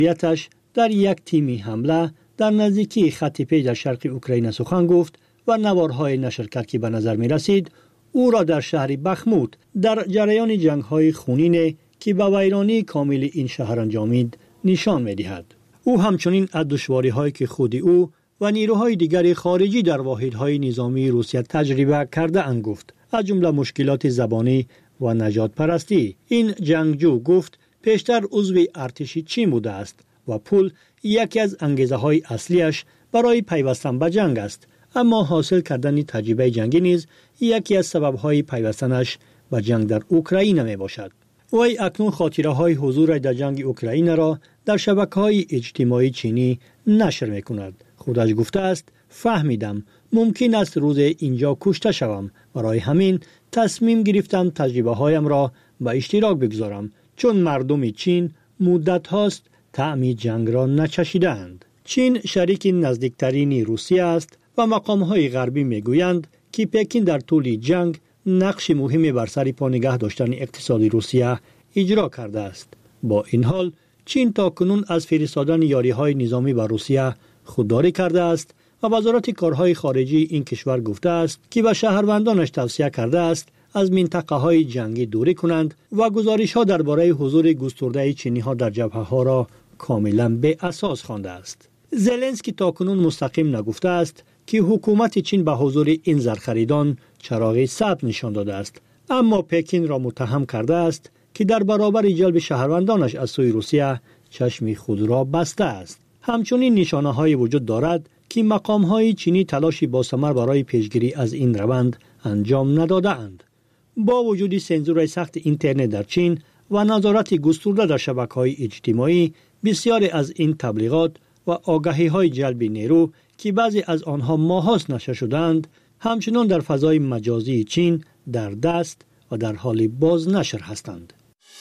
یتش در یک تیمی حمله در نزدیکی خط پیش در شرق اوکراین سخن گفت و نوارهای نشر کرد که به نظر می رسید او را در شهر بخموت در جریان جنگ‌های خونین که به ویرانی کامل این شهر انجامید نشان می دهد. او همچنین از دشواری‌هایی که خود او و نیروهای دیگر خارجی در واحدهای نظامی روسیه تجربه کرده اند گفت، از جمله مشکلات زبانی و نجات پرستی. این جنگجو گفت پیشتر عضو ارتش چین بوده است و پول یکی از انگیزه‌های اصلیش برای پیوستن به جنگ است، اما حاصل کردن تجربه جنگی نیز یکی از سبب‌های پیوستنش به جنگ در اوکراین می باشد. وی اکنون خاطره‌های حضور در جنگ اوکراین را در شبکه‌های اجتماعی چینی نشر می‌کند. خودش گفته است فهمیدم ممکن است روز اینجا کشته شوم، برای همین تصمیم گرفتم تجربه هایم را به اشتراک بگذارم، چون مردم چین مدت هاست طعم جنگ را نچشیدند. چین شریک نزدیکترین روسیه است و مقام های غربی میگویند که پکین در طول جنگ نقش مهمی بر سر پا نگه داشتن اقتصاد روسیه اجرا کرده است. با این حال چین تاکنون از فرستادن یاری‌های نظامی به روسیه خودداری کرده است و وزارت کارهای خارجی این کشور گفته است که به شهروندانش توصیه کرده است از منطقه‌های جنگی دوری کنند و گزارش‌ها درباره حضور گسترده چینی‌ها در جبهه‌ها را کاملا به اساس خوانده است. زلنسکی تاکنون مستقیم نگفته است که حکومت چین به حضور این زرخریدان چراغ سبز نشان داده است، اما پکین را متهم کرده است که در برابر جلب شهروندانش از سوی روسیه چشم خود را بسته است. همچنین نشانه‌های وجود دارد که مقام‌های چینی تلاشی باثمر برای پیشگیری از این روند انجام نداده‌اند. با وجود سانسور سخت اینترنت در چین و نظارت گسترده در شبکه‌های اجتماعی، بسیاری از این تبلیغات و آگاهی‌های جلب نیرو که بعضی از آنها ماهاست نشر شدند، همچنان در فضای مجازی چین در دست و در حال بازنشر هستند.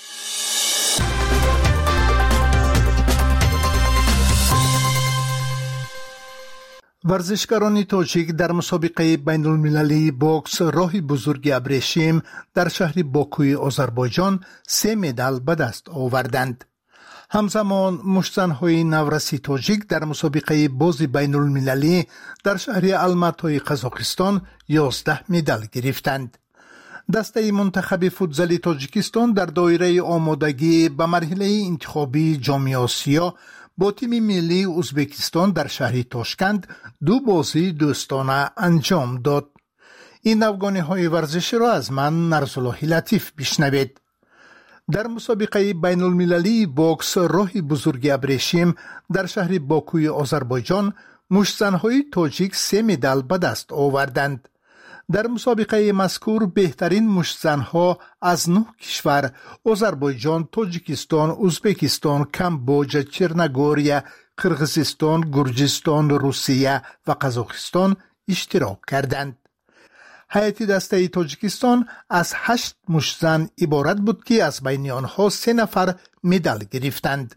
ورزشکاران تاجیک در مسابقه بین المللی بوکس راه بزرگ ابریشم در شهر باکوی آذربایجان 3 مدال به دست آوردند. همزمان مشتزن‌های نورسی تاجیک در مسابقه باز بین المللی در شهر الماتای قزاقستان 11 مدال گرفتند. دسته منتخب فوتزال تاجیکستان در دایره آمادگی به مرحله انتخابی جام آسیا با تیم ملی ازبکستان در شهر تاشکند 2 بازی دوستانه انجام داد. این افغانی‌های ورزشی را از من نرسالله لطیف بشنوید. در مسابقه بین المللی بوکس راه بزرگ ابریشم در شهر باکوی آذربایجان مشتزن‌های تاجیک 3 مدال به دست آوردند. در مسابقه مذکور بهترین مشتزن‌ها از 9 کشور آذربایجان، تاجیکستان، ازبکستان، کامبوج، چرنگوریا، قرغیزستان، گرجستان، روسیه و قزاقستان اشتراک کردند. هیئت دسته تاجیکستان از 8 مشتزن عبارت بود که از بین آنها 3 نفر مدال گرفتند.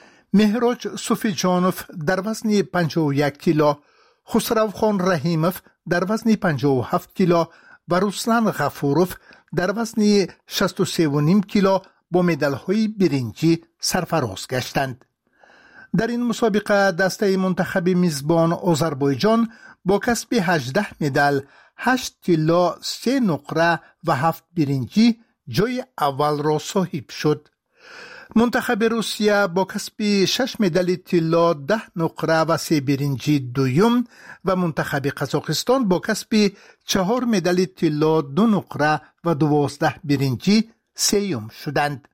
مهراج صوفیجانوف در وزن 51 کیلو، خسرو خان رحیموف در وزن 57 کیلو و رسلان غفوروف در وزن 63.5 کیلو با مدال‌های برنجی سرفراز گشتند. در این مسابقه دسته منتخب میزبان آذربایجان با کسب 18 مدال، 8 طلا، 3 نقره و 7 برنجی جای اول را صاحب شد. منتخب روسیه با کسب 6 مدال طلا، 10 نقره و 3 برنجی دوم و منتخب قزاقستان با کسب 4 مدال طلا، 2 نقره و 12 برنجی سوم شدند.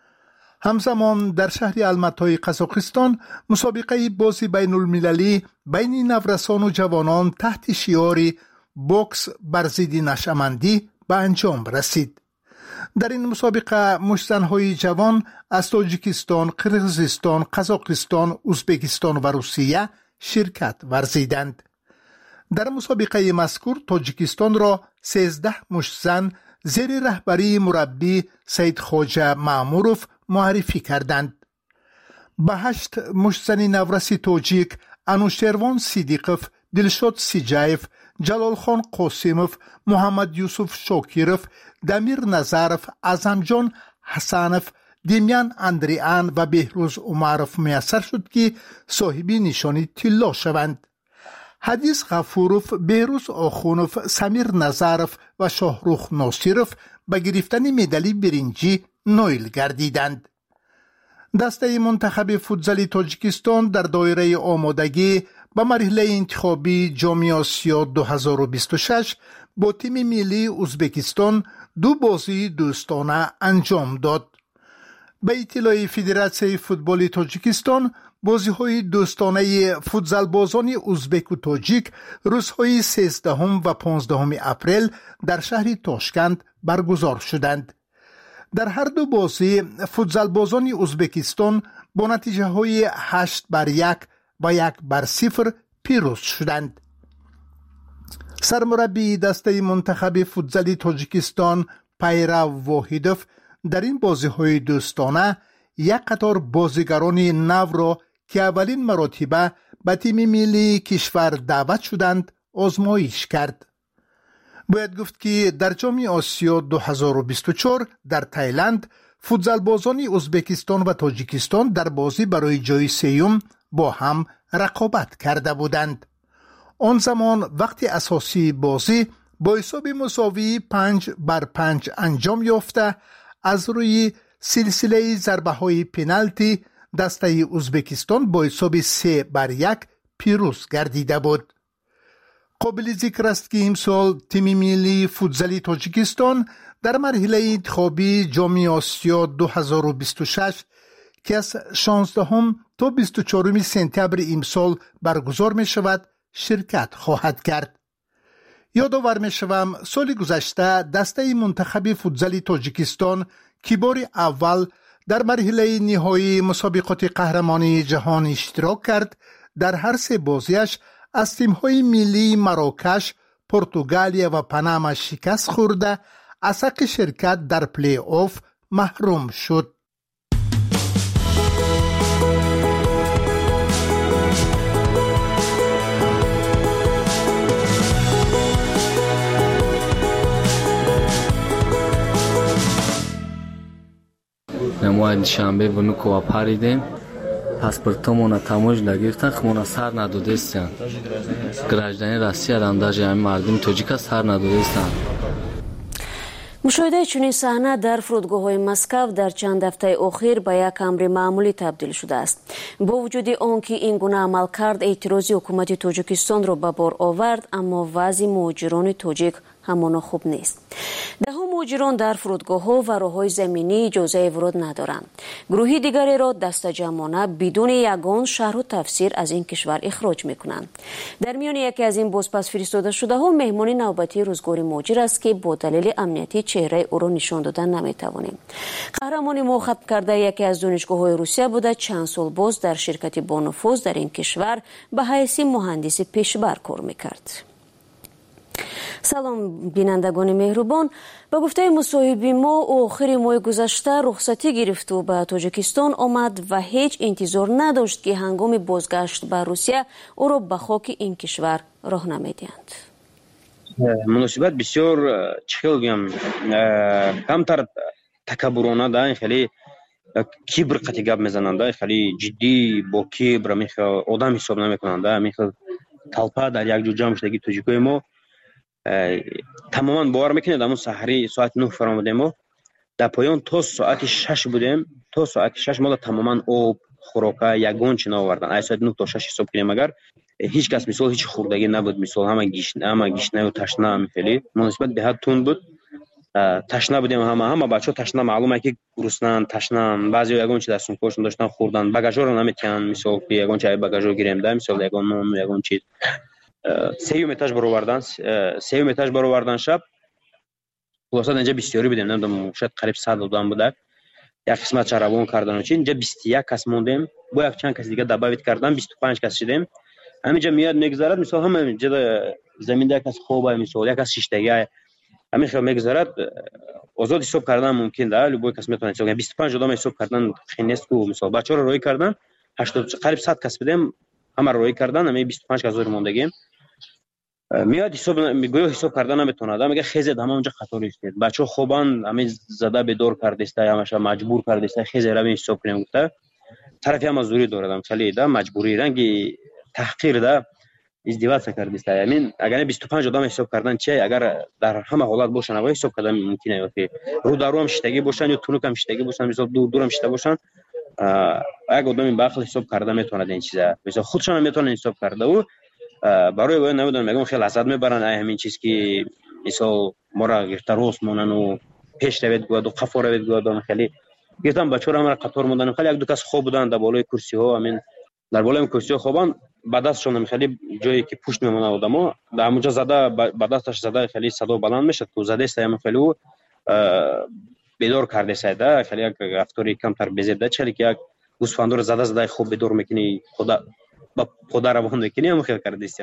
همزمان در شهر الماتای قزاقستان مسابقه بازی بین المللی بین نورسان و جوانان تحت شعار بوکس بر ضد نشه‌مندی به انجام رسید. در این مسابقه مشتزن‌های جوان از تاجیکستان، قرغیزستان، قزاقستان، ازبکستان و روسیه شرکت ورزیدند. در مسابقه مذکور تاجیکستان را 13 مشتزن زیر رهبری مربی سید خواجه ماموروف معرفی کردند. به 8 مشتزن نورسی تاجیک انوشیروان صدیقوف، دلشاد سیجایف، جلال خان قاسموف، محمد یوسف شاکیروف، دمیر نظرف، اعظم جان حسنوف، دیمیان اندریان و بهروز عمرف میسر شد که صاحبی نشانی طلا شوند. حدیث غفوروف، بهروز آخونوف، سمیر نظرف و شاهروخ ناصیروف به گرفتن مدال برنجی نایل گردیدند. دسته منتخب فوتزال تاجیکستان در دایره آمادگی به مرحله انتخابی جام آسیا 2026 با تیم ملی ازبکستان 2 بازی دوستانه انجام داد. به اطلاع فدراسیون فوتبال تاجیکستان، بازی‌های دوستانه فوتزال بازان ازبک و تاجیک روزهای 13 و 15 اپریل در شهر تاشکند برگزار شدند. در هر 2 بازی فوتزال بازان ازبکستان با نتیجه های 8-1 و 1-0 پیروز شدند. سرمربی دسته منتخب فوتزال تاجیکستان پیرو واحدوف در این بازی‌های دوستانه یک قطار بازیگران نو را که اولین مرتبه به تیم ملی کشور دعوت شدند آزمایش کرد. باید گفت که در جام آسیا 2024 در تایلند فوتزال بازان ازبکستان و تاجیکستان در بازی برای جای سوم با هم رقابت کرده بودند. آن زمان وقتی اساسی بازی با حساب مساوی 5-5 انجام یافته، از روی سلسله ضربه های پنالتی دسته ازبکستان با حساب 3-1 پیروز گردیده بود. قابل ذکر است که امسال تیم ملی فوتزال تاجیکستان در مرحله انتخابی جام آسیا 2026 که از 16 تا 24 سپتامبر امسال برگزار می شود شرکت خواهد کرد. یادآور می شوم سال گذشته دسته منتخب فوتزال تاجیکستان که بار اول در مرحله نهایی مسابقات قهرمانی جهان اشتراک کرد، در هر 3 بازیش از تیم‌های ملی مراکش، پرتغالیا و پنما شکست خورده از حق شرکت در پلی آف محروم شد. نماید شنبه و نکو پریدیم پاسپورتمون تموج نگرفتن، خمون سر ندادستن. گراجدانی روسیه هم در جمعی مردم تاجیک سر ندادستن. مشاهده چنین صحنه در فرودگاه‌های مسکو در چند هفته اخیر به یک امر معمولی تبدیل شده است. با وجود آنکه این گونه عملکرد اعتراضی حکومت تاجیکستان را به بار آورد، اما وضع مهاجران تاجیک همان خوب نیست. دهها مهاجران در فرودگاه‌ها و راه‌های زمینی اجازه ورود ندارند. گروهی دیگری را دست جمعانه بدون یگان شرح و تفسیر از این کشور اخراج می‌کنند. در میان یکی از این بازپس فرستاده شده‌ها مهمان نوبتی روزگار مهاجر است که با دلیل امنیتی چهره او را نشان دادن نمی‌توانیم. قهرمان ما ختم کرده یکی از دانشگاه‌های روسیه بوده، چند سال باز در شرکت با نفوذ در این کشور به حیث مهندس پیشبر کار می‌کرد. سلام بینندگان مهربان، با گفته مصاحبه ما آخر ماه گذشته رخصتی گرفت و به تاجیکستان آمد و هیچ انتظار نداشت که هنگام بازگشت به روسیه او را به خاک این کشور راه نمیدهند. مناسبت بسیار چه بگم کمتر تکبرانه ده، خیلی کبر قطعی گپ میزننده، خیلی جدی با کبر میخواد آدم حساب نمیکننده، میخواد طلپه در یک جو جمع شدگی تاجیکای ما تماما باور میکنید. همون سحری ساعت 9 فرامدیم ما در پایان تا ساعت 6 بودیم، تا ساعت 6 ما تماما آب خوراکه یگان چی نآوردن. از ساعت 9 تا 6 حساب کنیم اگر هیچ کس مثال هیچ خوردگی نبود، مثال همه گشنه و تشنه، خیلی مناسبت به حد تند بود. تشنه بودیم، همه بچه‌ها تشنه، معلومه که گرسنه‌اند، تشنه‌اند. بعضی یگان چی دستون پاشون داشتن خوردن، بagaژا رو نمیتونن مثال یگان چای بagaژا گیریم ده، مثال یگان نون یگان چیز سیوم اتاج برآوردن شب. خلاصه اینجا بسیاری بودیم، نمیدونم شاید قریب 100 آدم بوده. یک قسمت چراغون کردن و چی اینجا 21 کس موندیم، با یک چند کس دیگه دعوت کردن 25 کس شدیم. همینجا میاد میگذرد، مثلا همه اینجا زمین یک کس خوبه، مثلا یک کس شیشتگی همین خیلی میگذرد. آزاد حساب کردن ممکن ده، با کس میتونه حساب کنه. 25 آدم حساب کردن خیلی نیست. کو مثلا بچه‌ها رو روی کردن 80 قریب 100 کس بودیم، همه روی کردن، همه 25 کس زور موندگیم. میاد حساب میگه حساب کردن نمیتونه میگه خیزید همونجا خطر است بچه خوبان همین زده بدور کرده است همش مجبور کرده است خیزید رو حساب کنیم گفته طرفی هم مزدوری دارم خیلی ده مجبوری رنگی تحقیر ده ازدواج کرده است یعنی اگر 25 آدم حساب کردن چه اگر در همه حالت باشن اگه حساب کردن ممکنه که رو در رو هم شتگی باشن یا تونک هم شتگی باشن مثلا دور هم شته باشن اگه آدم با عقل حساب کرده میتونه این چیزا مثلا خودشون هم میتونن حساب کرده و برای وای نمیدونم میگم خیلی حسد میبرن همین چیز که مثلا ما را گرفتاروس مونن و پیش روید گواد و قفا روید گواد خیلی گفتم بچه‌ها را قطار موندن خیلی یک دو کس خوب بودن در بالای کرسی ها همین در بالای کرسی ها خوابن بعد دستشون خیلی جایی که پشت میمونه آدما در اونجا زده بعد دستش زده خیلی صدا بلند میشه تو زده است هم خیلی بیدار کرده سیده خیلی یک رفتاری کمتر بزرده چلی که یک گوسفندور زده خوب بیدار میکنی خدا روان میکنی هم خیلی کرده است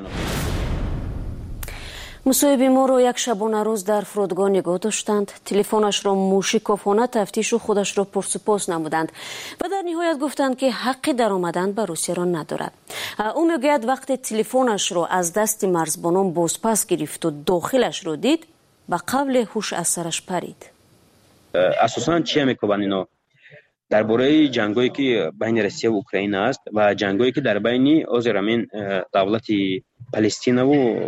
مصاحبه ما را یک شبانه روز در فرودگاه نگاه داشتند. تلفنش را موشکافانه تفتیش و خودش را پرسپوس نمودند و در نهایت گفتند که حق در آمدن به روسیه را ندارد. او میگوید وقتی تلفنش را از دست مرزبانان بازپس گرفت و داخلش را دید به قول هوش از سرش پرید. اساساً چی میگویند اینا درباره جنگایی که بین روسیه و اوکراین است و جنگایی که در بین آذربایجان دولت فلسطین و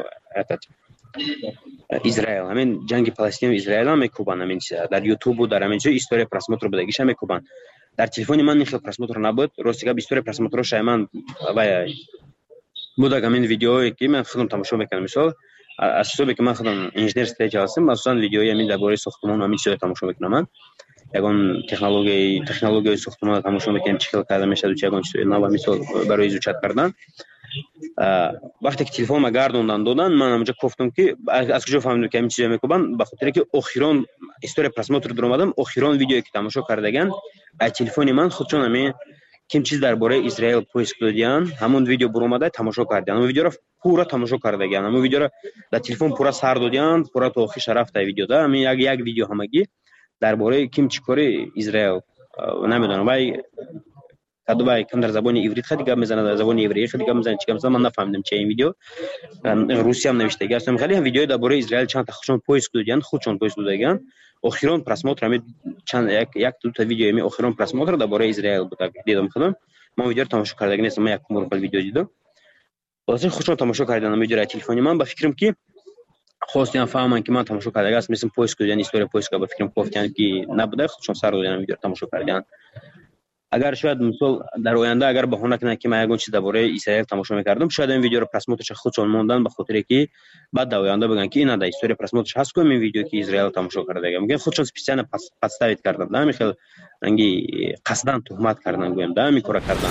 اسرائیل همین جنگ فلسطین و اسرائیل هم میکوبن همین در یوتیوب و در همین چیز استوری پراسموتر بدگیش هم میکوبن در تلفن من خیلی پراسموتر نبود راستی که استوری پراسموتر شایمن و بوده همین ویدیویی که من خودم تماشا میکنم مثلا از صبح که من خودم انجینر استیج هستم مثلا ویدیوی همین درباره ساختمان همین چیزا تماشا میکنم من یگان تکنولوژی ساختمان تماشا میکنم چیکار کرده میشه و چیکار چیزای نو مثلا برای ایجاد کردن وقتی که تلفن ما گردوندن دادن من اونجا گفتم که از کجا فهمیدم که همین چیزا میکوبن به خاطر که اخیران استوری پراسموتر در اومدم اخیران ویدیویی که تماشا کردگان از تلفن من خودشون همین کیم چیز درباره اسرائیل پوست دادن همون ویدیو بر اومده تماشا کردن اون ویدیو رو پورا تماشا کردگان همون ویدیو رو در تلفن پورا سر دادن پورا تا آخرش رفت ویدیو ده همین یک ویدیو همگی درباره کیم چیکاری اسرائیل نمیدونم وای کدوبای کم در زبان عبری خیلی گپ میزنه در زبان عبری خیلی گپ میزنه چیکار مثلا من نفهمیدم چه این ویدیو روسی هم نوشته گفتم خیلی هم ویدیو درباره اسرائیل چند تا خودشون پوست دادن خودشون پوست دادن اخیران پراسموتر هم چند یک دو تا ویدیو می اخیران پراسموتر درباره اسرائیل بود دیدم خودم من ویدیو رو تماشا کردم نیستم من یک مورد ویدیو دیدم واسه خودشون تماشا کردن ویدیو را تلفنی من با فکرم که خواستم فهمم که من تماشا کردم است مثل پوست دادن استوری پوست با فکرم گفتن که نبوده خودشون سر دادن ویدیو تماشا کردن اگر شاید مثلا در آینده اگر بهونه کنه که من یگون چیز درباره اسرائیل تماشا می‌کردم شاید این ویدیو رو پراسموترش خودشون موندن به خاطر که بعد در آینده بگن که این در استوری پراسموترش هست که این ویدیو که اسرائیل تماشا کرده میگن خودشون سپیسیان پس تایید کردن نه خیلی رنگی قصدن تهمت کردن گویم ده میکره کردن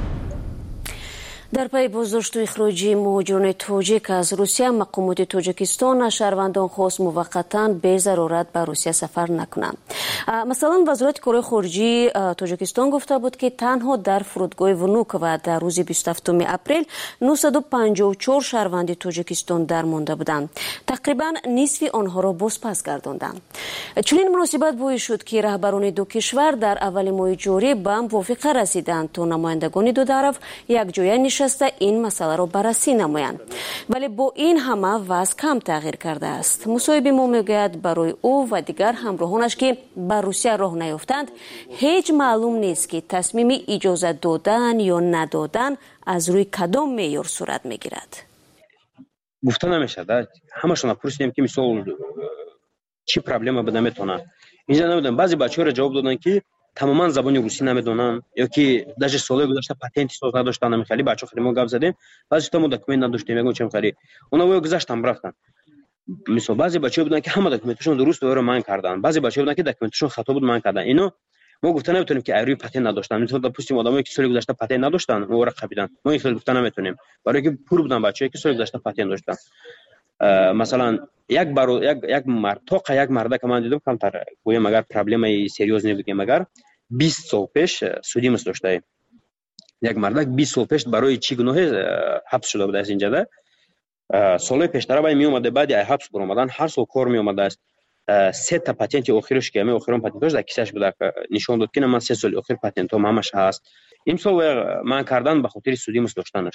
در پی بازداشت و اخراج مهاجران تاجیک از روسیه مقامات تاجیکستان شهروندان خواست موقتا به ضرورت به روسیه سفر نکنند. مثلا وزارت کارهای خارجه تاجیکستان گفته بود که تنها در فرودگاه ونوک و در روز 27 اپریل 954 شهروند تاجیکستان درمانده بودند. تقریبا نصف آنها را بازپس گرداندند. چنین مناسبت باعث شد که رهبران دو کشور در اول ماه جاری به موافقه رسیدند تا نمایندگان دو طرف یک جای این مسئله را بررسی نمایند ولی با این همه وضع کم تغییر کرده است. مصاحبه ما میگوید برای او و دیگر همراهانش که به روسیه راه نیافتند هیچ معلوم نیست که تصمیم اجازه دادن یا ندادن از روی کدام معیار صورت میگیرد. گفته نمیشه همشون پرسیدیم که مثلا چی پرابلم بده میتونه اینجا نمیدونم بعضی بچه‌ها جواب دادن که تماما زبان روسی نمیدونن یا که داش سال گذشته پاتنت ساز نداشتن خیلی بچه‌ها خیلی ما گپ زدیم بعضی تا دکمنت نداشتیم میگم چم خیلی اونا گذاشتن رفتن مثلا بعضی بچه‌ها بودن که همه دکمنتشون درست و من کردن بعضی بچه‌ها بودن که دکمنتشون خطا بود من کردن اینو ما گفتن نمیتونیم که ایروی پاتنت نداشتن مثلا پوستیم آدمایی که سال گذشته پاتنت نداشتن اون ورق خبیدن ما این خیلی گفتن نمیتونیم برای که پول بودن بچه‌ای که سال گذشته پاتنت داشتن مثلا یک مرد تا یک مرد که من دیدم کمتر گویم اگر پرابلم سریوز نبودیم اگر 20 سال پیش سودیمس داشته یک مردک 20 سال پیش برای چی گناه حبس شده بود از اینجا سال پیشتر باید می اومده بعد از حبس بر اومدن هر سال کار می اومده است 3 تا پاتنت آخرش که آخرین پاتنتش در کیسش بود نشون داد که من 3 سال آخر پاتنتم همش هست امسال من کردن به خاطر سودیمس داشتنش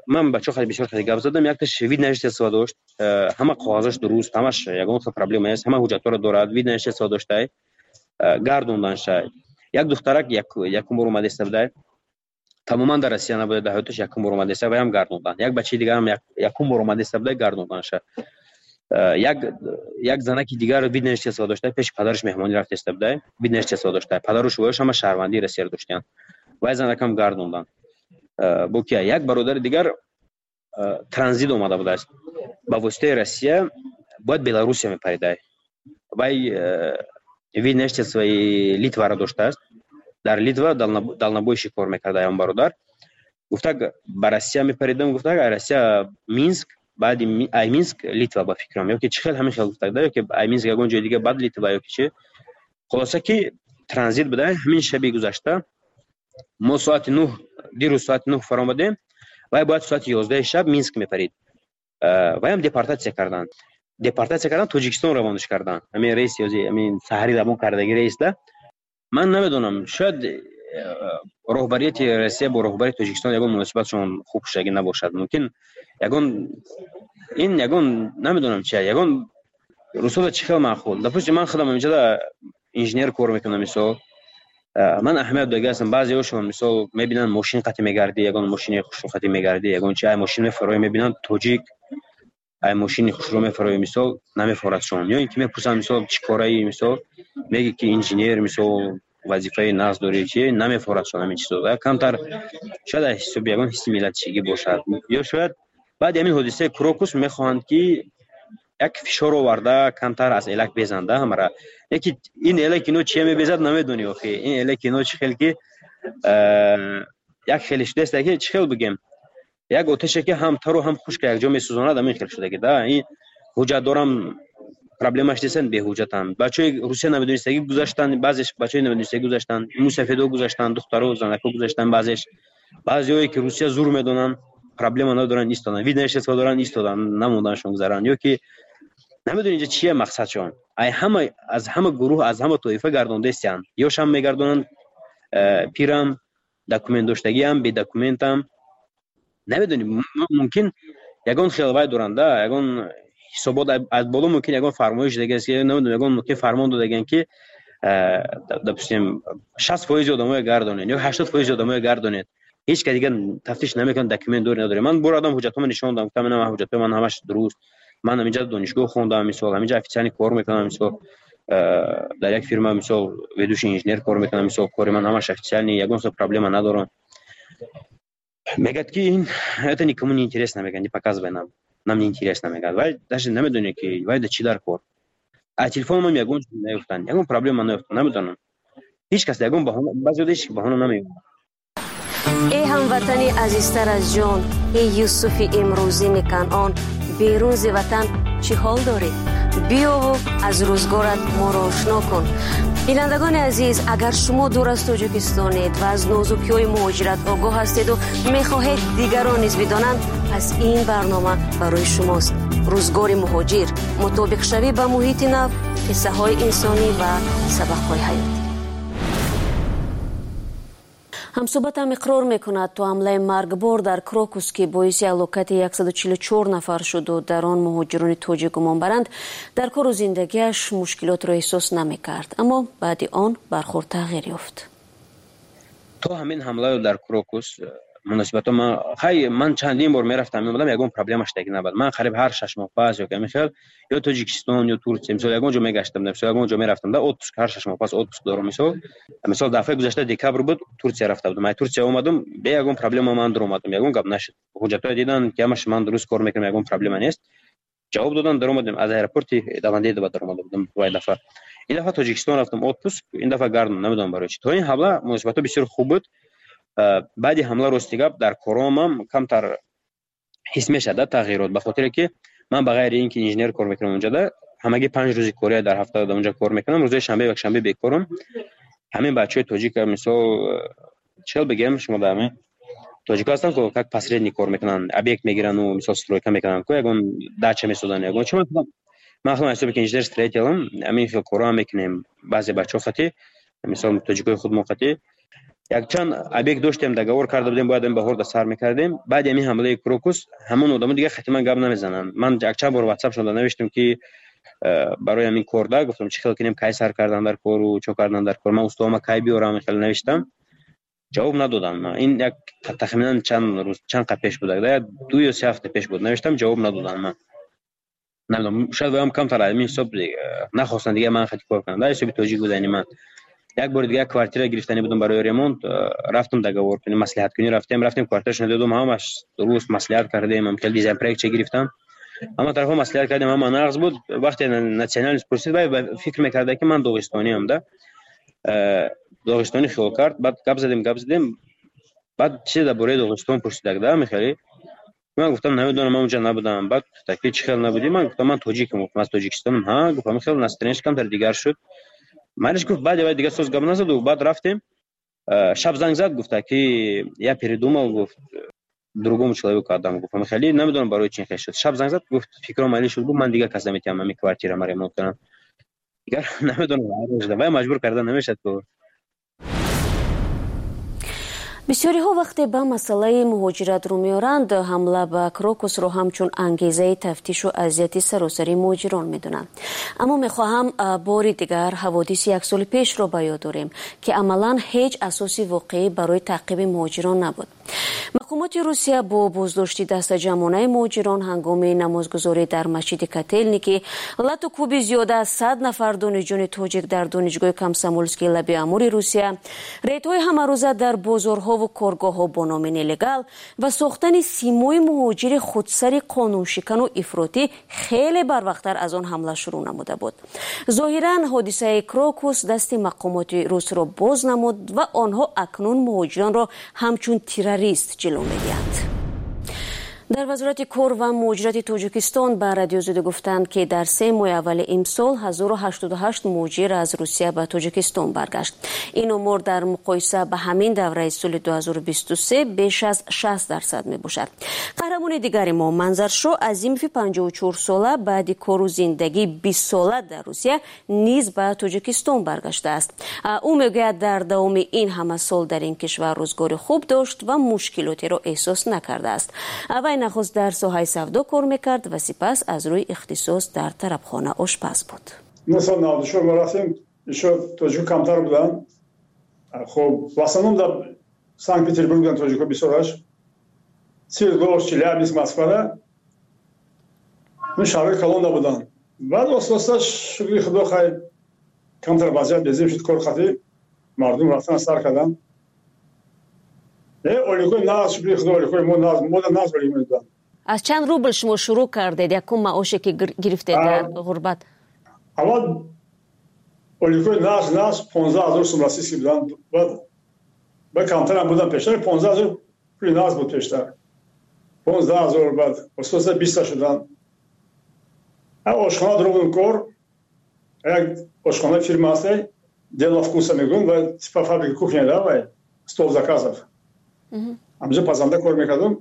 من بچه خیلی بسیار خیلی گپ زدم. یک تاش وید نوشته استفاده داشت، همه کاغذش درست، همش یگان خیلی پرابلم است، همه حجت رو دارد. وید نوشته استفاده داشته گردوندن شد. یک دخترک یکم بار اومده استفاده تماما در روسیه نبوده، در حیاتش یکم بار اومده استفاده هم گردوندن. یک بچه دیگه هم یکم بار اومده استفاده گردوندن شد. یک زنکی دیگر وید نوشته استفاده داشته، پیش پدرش مهمانی رفت استفاده وید نوشته استفاده داشته. پدرش و وایش هم شهروندی روسیه داشتن و زنک هم گردوندن. بوکیا یک برادر دیگر ترانزیت اومده بوده است، با واسطه روسیه باید بلاروسیا میپریده. وای وید نوشته استفاده لیتوا را داشته است. در لیتوا دالنابویشی کار میکرده اون برادر. گفته با روسیه میپریدم، گفته روسیه مینسک، بعد ای مینسک لیتوا با فکرم یا که چه خیلی همین خیلی گفته ده که ای مینسک یگان جای دیگه بعد لیتوا یا که چه. خلاصه که ترانزیت بوده. همین شبی گذشته ما ساعت 9 دیروز ساعت 9 فرام بودیم و باید ساعت 11 شب مینسک میپرید و هم دپارتاسیا کردن تاجیکستان روانش کردن. همین رئیس یازی همین سحری دبون کردگی رئیس ده. من نمیدونم شاید رهبریت روسیه با رهبری تاجیکستان یگان مناسبتشون خوب شگی نباشد. ممکن یگان این یگان نمیدونم چیه یگان رسول چه خیلی معقول. دفعه من خودم اینجا انجینیر کار میکنم. مثلا من اهمیت دیگه هستم. بعضیاشون مثلا میبینن ماشین قطع میگردی، یگان ماشین خوشرو قطع میگردی، یگان چه ماشین فرای میبینن تاجیک ای ماشین خوشرو میفرای مثلا نمیفرادشون، یا اینکه میپرسن مثلا چی کاری مثلا میگه که انجینیر مثلا وظیفه نقض داری چی نمیفرادشون همین چیزا. کمتر شاید حساب یگان حس ملتچگی باشد، یا شاید بعد همین حادثه کروکوس میخواهند که یک فشار آورده کمتر از الک بزنده همرا. یکی این الک اینو چی میبزد نمیدونی آخه این الک اینو چه خیلی که یک خیلیش دست که چه خیلی بگیم یک آتشه که هم تر و هم خشک یک جا میسوزاند همین خیلی شده که ده این حجت دارم پرابلمش دیسن به حجتم. بچهای روسیه نمیدونستگی گذاشتن، بعضیش بچهای نمیدونستگی گذاشتن، موسفیدو گذاشتن، دخترو زنکو گذاشتن، بعضیایی که روسیه زور میدونن پرابلم ندارن ایستادن، وید نشسته دارن ایستادن نموندنشون گذران. یا که نمیدونی اینجا چیه مقصدشون. ای همه از همه گروه از همه طایفه گردونده استن، یا شام میگردونن پیرم دکومنت داشتگی هم بی دکومنت هم نمیدونی. ممکن یگان خیلی وای دورنده یگان حسابات از بالا ممکن یگان فرمایش دیگه است که نمیدونم یگان ممکن فرمان دادگن که دپسیم 60% آدمای گردونن یا 80% آدمای گردونن. هیچ که دیگه تفتیش نمیکنه، دکومنت دور نداره. من برو آدم حجتامو نشون دادم، گفتم من حجت من همش درست، من همینجا دانشگاه خوندم، مثلا همینجا افیسیانی کار میکنم، مثلا در یک فرما مثلا ویدوش انجینیر کار میکنم، مثلا کار من همش افیسیانی یگان سو پرابلم ندارم. میگه که این это никому не интересно میگن، не показывай нам не интересно میگه. ولی даже نمیدونه که وای چی در کار. ا تلفن من یگان نیفتن، یگان پرابلم من نیفتن نمیدونم. هیچ کس یگان بهانه بعضیش بهانه نمیگه. ای هموطنی عزیزتر از جان، ای یوسف امروزی کنعان، بیرون ز وطن چی حال داری؟ بیا و از روزگارت ما را آشنا کن. بینندگان عزیز، اگر شما دور از تاجیکستانید و از نازکی‌های مهاجرت آگاه هستید و می‌خواهید دیگران نیز بدانند، پس این برنامه برای شماست. روزگار مهاجر، مطابق شوی با محیط نو، قصه‌های انسانی و سبق‌های حیاتی. همصحبتم اقرار میکند تو حمله مرگبار در کروکوس که باعث هلاکت 144 نفر شد و در آن مهاجران تاجیک گمان برند در کار و زندگیش مشکلات را احساس نمیکرد، اما بعد آن برخورد تغییر یافت. تو همین حمله در کروکوس مناسبت من چندین بار میرفتم میبودم یگان پرابلمش دیگه نبود. من قریب هر 6 ماه پس یا کمیخل یا تاجیکستان یا ترکیه مثلا یگان جا میگشتم، مثلا یگان جا میرفتم در اتوبوس هر 6 ماه پس اتوبوس دارم. مثلا دفعه گذشته دکبر بود ترکیه رفته بودم، ترکیه اومدم به یگان پرابلم من در اومدم، یگان گپ نشد. حجتای دیدن که همش من درست کار میکنم یگان پرابلم نیست، جواب دادن در اومدم. از ایرپورت دوانده دو در اومدم وای دفعه. این دفعه تاجیکستان رفتم اتوبوس، این دفعه گردم نمیدونم برای چی. تو این حمله مناسبت بسیار خوب بود. بعد حمله راستیگاب در کارامم کمتر حس میشد تغییرات، به خاطر که من بغیر اینکه انجینیر کار میکنم اونجا ده همگی 5 روز کاری در هفته اونجا کار میکنم، روز شنبه و یک شنبه بیکارم. همین بچهای تاجیک مثلا چل بگم شما در همین تاجیک هستن که یک پسرینی کار میکنن، ابیک میگیرن و مثلا استرویکا میکنن که یگان داچه میسودن یگان. چون من خودم حساب که انجینیر استریتلم همین خیلی کارا میکنیم. بعضی بچه‌ها خاطی مثلا تاجیکای خود موقتی یک چند объект داشتیم договор کرده بودیم باید این بهار سر میکردیم. بعد همین حمله کروکوس همون آدما دیگه خطیما گپ نمیزنن. من یک چند بار واتساپ شده نوشتم که برای همین کوردا گفتم چی خیال کنیم کی سر کردن در کور و چه کردن در کور. من استوام کی بیارم خیلی نوشتم جواب ندادن. این یک تخمینا چند روز چند قد پیش بود یا 2 یا 3 هفته پیش بود نوشتم جواب ندادن. من نمیدونم شاید هم کم تر علمی حساب نخواستن دیگه من خطی کار کنم. در حساب توجیه بود. یعنی من یک بار دیگه کوارتیر گرفتنی بودم برای ریمونت رفتم договор کنیم مصلحت کنی رفتیم کوارترش ندیدم همش درست مصلحت کردیم. هم که دیزاین پروژه چه گرفتم اما طرف مصلحت کردیم اما نقص بود. وقتی ناسیونالیست پرسید و فکر میکرده که من داغستانی ام ده داغستانی خیال کرد. بعد گپ زدیم بعد چه درباره داغستان پرسید ده میخوای من گفتم نمیدونم من اونجا نبودم. بعد تاکید چه خیال نبودی من گفتم من تاجیکم گفتم از تاجیکستانم. ها گفتم خیلی نستنش کم در دیگر شد. منش گفت بعد دیگه سوز گپ نزد و بعد رفتیم. شب زنگ زد گفت که я передумал گفت другому человеку отдам. گفتم خیلی نمیدونم برای چی خیلی شد. شب زنگ زد گفت فکرم عالی شد من دیگه کس نمیتونم همین کوارتیر ما ریمونت کنم. دیگه نمیدونم و مجبور کردن نمیشد که бисёриҳо вақте ба масъалаи муҳоҷират рӯ меоранд ҳамла ба крокусро ҳамчун ангезаи тафтишу азияти саросари муҳоҷирон медонанд. аммо мехоҳам бори дигар ҳаводиси як соли пешро ба ёд орем ки амалан ҳеҷ асоси воқеӣ барои таъқиби муҳоҷирон набуд. маҳкумоти русия бо боздошти дастаҷамонаи муҳоҷирон ҳангоми намозгузорӣ дар масҷиди котельники лату кӯби зиёда аз 100 нафар донишҷӯёни тоҷик дар донишгоҳи комсомольскии лаби амури русия рейдҳои ҳамарӯза дар бозорҳо و کارگاه‌ها با نام نلگال و ساختن سیمای مهاجر خودسری قانونشکن و افراطی خیلی بروقتر از آن حمله شروع نموده بود. ظاهراً حادثه کروکوس دست مقامات روس را باز نمود و آنها اکنون مهاجران را همچون تروریست جلو می‌دهند. در وزارت کار و مهاجرت تاجیکستان به رادیو زوده گفتند که در 3 ماه اول امسال 1088 مهاجر از روسیه به تاجیکستان برگشت. این امور در مقایسه به همین دوره سال 2023 بیش از 60% می باشد. قهرمان دیگر ما منظرشو عظیموف 54 ساله بعد کار و زندگی 20 ساله در روسیه نیز به تاجیکستان برگشته است. او میگوید در دوام این همه سال در این کشور روزگار خوب داشت و مشکلاتی را احساس نکرده است. نخست در ساحه سودا کار میکرد و سپس از روی اختصاص در طربخانه آشپز بود. مثلا نادشور ما رفتیم ایشون توجیک کمتر بودن. خب واسمون در سانت پترزبورگ بودن توجیکا بیسوراش سیرگوش چلیابیسک مسکو من شهر کلون بودن. بعد واسطش شکلی خدا خیر کمتر وضعیت بزرگ شد کار خاطی مردم رفتن سر کردن. اولیکوی ناز شکلی خدا اولیکوی مود ناز بریم دادن. از چند روبل شما شروع کردید یکم معاشی که گرفتید در غربت؟ اول اولیکوی ناز 15000 سوم راستی بودن. بعد کمتر هم بودن پیشتر 15000 پول ناز بود پیشتر. 15000 بعد واسه 20 شدن. آشخانه درون کار یک آشخانه فیرما است دل افکوسا میگن و تیپ فابریک کوخنی داره و стол заказов. همجا پازنده کار میکردم.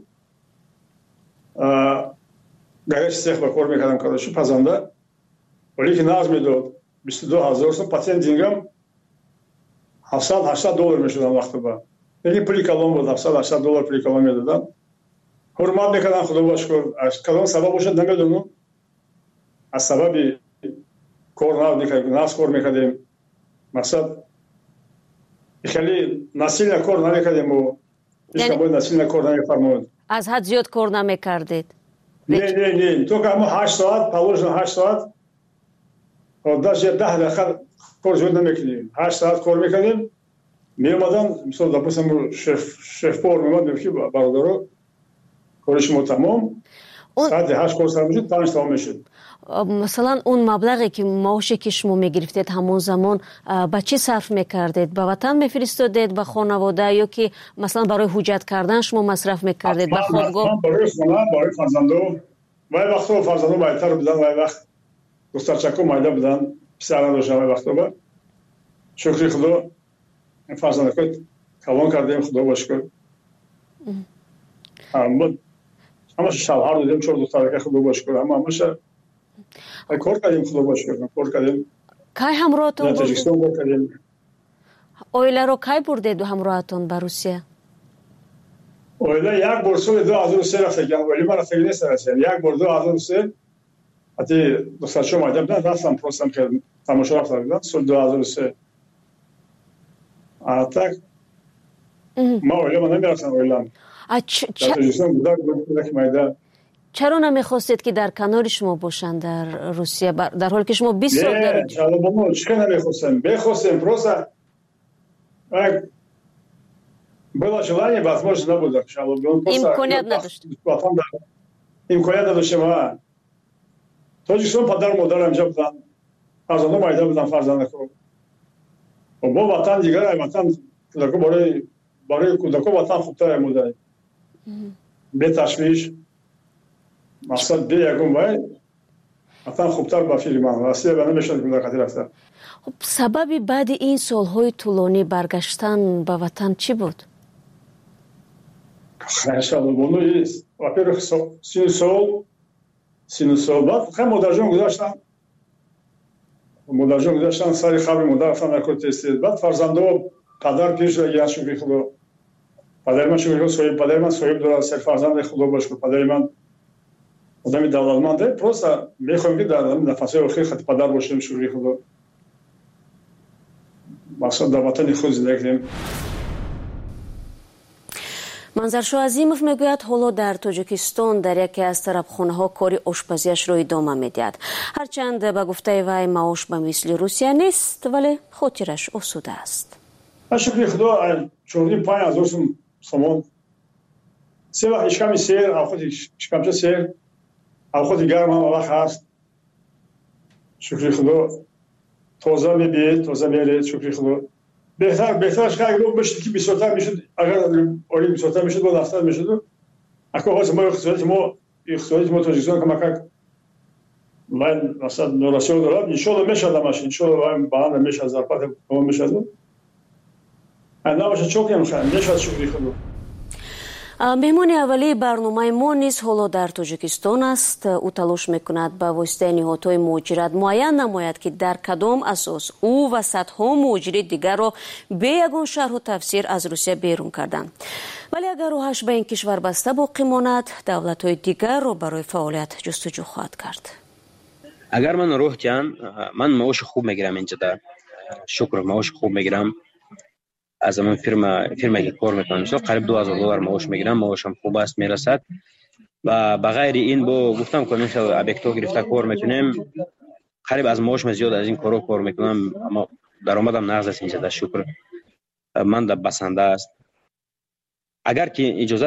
گایش سیخ با کار میکردم کارشو پازنده. ولی که ناز میداد 22000 سوم پاتنت دینگم 700-800 دلار میشدن وقت با. یعنی پولی کلام بود 700-800 دلار پولی کلام میدادن. حرمت میکردن خدا باشکر. از کلام سبب باشد نمیدونم. از سبب کار ناز کار میکردیم. مقصد خیلی ناسیل کار نمیکردیم و هیچ کاری ناسیل کار نمیفرمود. از حد زیاد کار نمیکردید؟ نه تو که ما 8 ساعت پاولشون 8 ساعت و داشت 10 دقیقه کار زیاد نمیکردیم. 8 ساعت کار میکردیم. میومدن مثلا دپسم شف پور میومد که برادرو کارش ما تمام. ساعت 8 کار سر میشد 5 تمام میشد. مثلا اون مبلغی که معاشی که شما میگرفتید همون زمان به چی صرف میکردید؟ به وطن میفرستادید به خانواده یا که مثلا برای حجت کردن شما مصرف میکردید به خوابگاه؟ برای خانه برای فرزندو وای وقتا فرزندو بهتر بودن وای وقت دخترچکو مایده بودن پسران داشتن وای وقتا با شکر خدا این فرزندکو کلان کردیم خدا باشکر. همش شوهر دادیم 4 دخترک خدا باشکر همش کار کردیم خدا باشکر کار کردیم. کی همراهتون بود؟ Oilaро kay burded hamrohatun ba Rusiya? Oila یک بار سال 2003 رفتم ولی من رفتم نیستم یک بار 2003 حتی دوستاشم اومدن رفتم پروستم که تماشا رفتم سال 2003 так ما اولا من نمیرفتم اولا چرا نمیخواستید که در کنار شما باشند در روسیه در حالی که شما 20 سال در اونجا چرا نمیخواستم بخواستم просто было желание, возможно, не было. Имконият недоштим. Имконият недоштим. Тоҷикистон падар модарам инҷа буданд. Фарзандам майда буданд, фарзандакам. Бо ватан дигар, ватан кӯдако барои кӯдако ватан хубтар мудаи. Беташвиш. Мақсад бе ягон вай. ватан хубтар ба фикри ман. Россия ба намешад кӯдакати рафта. سبب بعد این سالهای طولانی برگشتن به وطن چی بود؟ во-первых, синусол بعد خیلی مادرجان گذاشتن سری خبری مادر رفتن در کار تستید بعد فرزنده و پدر پیش را گیرن شکری خدا پدر من شکری خدا پدر من صاحب دارد سر فرزند خدا باش که پدر من آدمی دولتمنده پروسا میخوایم که در نفسه آخر خط پدر باشیم شکری خدا مقصد در وطن خود زندگی کنیم. منظرشو عظیمов میگوید حالا در تاجیکستان در یکی از طرفخانه‌ها کاری آشپزیش را ادامه میدهد. هرچند به گفته وی معاش به مثل روسیه نیست ولی خاطرش آسوده است. شکر خدا 45,000 سوم سه وقت اشکامی سیر اوقات اشکامچه سیر اوقات گرم هم وقت هست. شکر خدا تازه میبید شکر خدا بهترش که اگر لوگ بشید که بیشتر میشد اگر اولی بیشتر میشد با دفتر میشد اکو خواست ما اقتصادی ما تاجیکستان کمک من مثلا نوراسیون دارم انشالله میشد همش انشالله باهم میشد زرپت کمون میشد انا باشه چوکی میخوام میشد شکری خدا меҳмони аввалии барномаи мо низ ҳоло дар тоҷикистон аст. ӯ талош мекунад ба воситаи ниҳодҳои муҳоҷират муайян намояд ки дар кадом асос ӯ ва садҳо муҳоҷири дигарро бе ягон шарҳу тафсир аз русия берун карданд. вале агар роҳаш ба ин кишвар баста боқӣ монад давлатҳои дигарро барои фаъолият ҷустуҷӯ хоҳад кард. агар ман роҳ диҳанд ман маоши хуб мегирам инҷода шукр маоши хуб мегирам از من فرمایی که کار میکنم قریب $2,000 معاش میگیرم معاشم خوب است میرسد و بغیر این با گفتم که میشه ابیکتو گرفته کار میکنیم قریب از معاشم زیاد از این کار میکنم اما درآمدم نقص است اینجا شکر من در بسنده است اگر که اجازه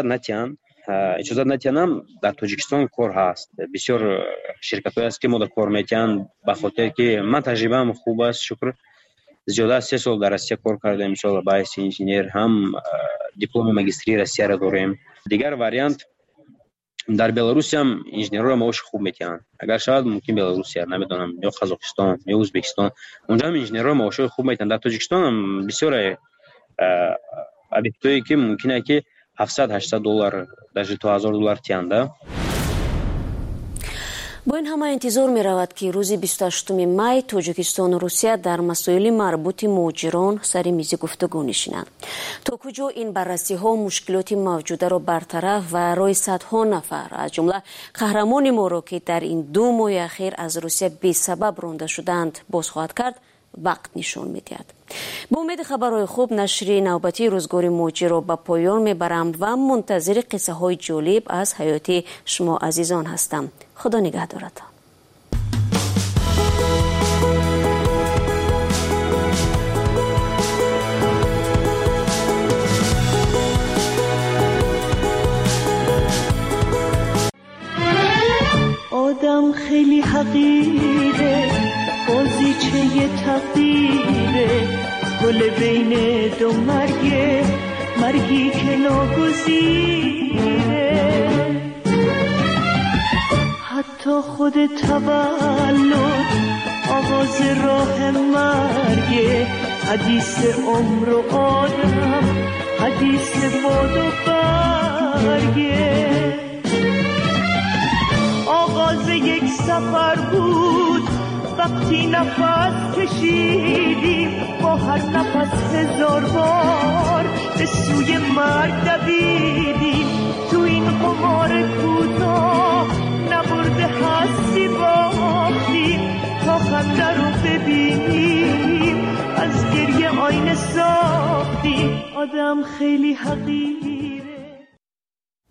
نتیانم در تاجیکستان کار هست بسیار شرکت هست که ما در کار میکنن به خاطر که من تجربه‌ام خوب است شکر زیاده از 3 سال در روسیه کار کردیم مثلا با انجینیر هم دیپلم ماجستری روسیه را داریم دیگر واریانت در بلاروس هم انجینرها معاش خوب میتونن اگر شاید ممکن بلاروس نمیدونم یا قزاقستان یا ازبکستان اونجا هم انجینرها معاش خوب میتونن در تاجیکستان هم بسیار ابیکتویی که ممکنه که $700-800 در $2,000 تیانده با این همه انتظار می رود که روز 28 مای تاجیکستان و روسیه در مسائل مربوط مهاجران سر میز گفتگو نشینند. تا کجا این بررسی ها مشکلات موجوده را برطرف و رای صدها نفر از جمله قهرمان ما را که در این 2 ماه اخیر از روسیه بی سبب رانده شدند باز خواهد کرد وقت نشان میدهد. با امید خبرهای خوب نشر نوبتی روزگار مهاجر را به پایان میبرم و منتظر قصه های جالب از حیات شما عزیزان هستم. خدا نگهدارتان. آدم خیلی حقیره بازیچه تقدیره گل بین دو مرگی که ناگزیره حتی خود تولد آغاز راه مرگه حدیث عمر و آدم حدیث باد و برگه آغاز یک سفر بود به وقتی نفس کشیدیم با هر نفس هزار بار به سوی مرگ دویدیم. تو این قمار کوتاه نبرده هستی باختیم تا خنده رو ببینیم، از گریه آینه ساختیم. آدم خیلی حقیر